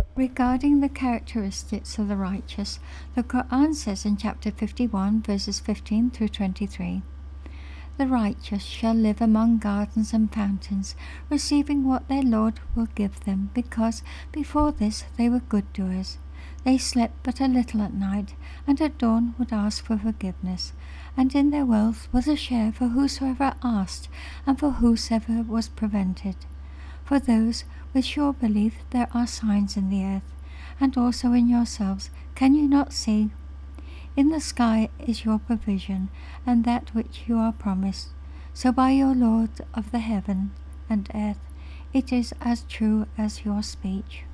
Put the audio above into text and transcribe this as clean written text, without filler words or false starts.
Regarding the characteristics of the righteous, the Quran says in chapter 51, verses 15 through 23, "The righteous shall live among gardens and fountains, receiving what their Lord will give them, because before this they were good doers. They slept but a little at night, and at dawn would ask for forgiveness. And in their wealth was a share for whosoever asked, and for whosoever was prevented. For those with sure belief there are signs in the earth, and also in yourselves. Can you not see? In the sky is your provision, and that which you are promised. So by your Lord of the heaven and earth, it is as true as your speech."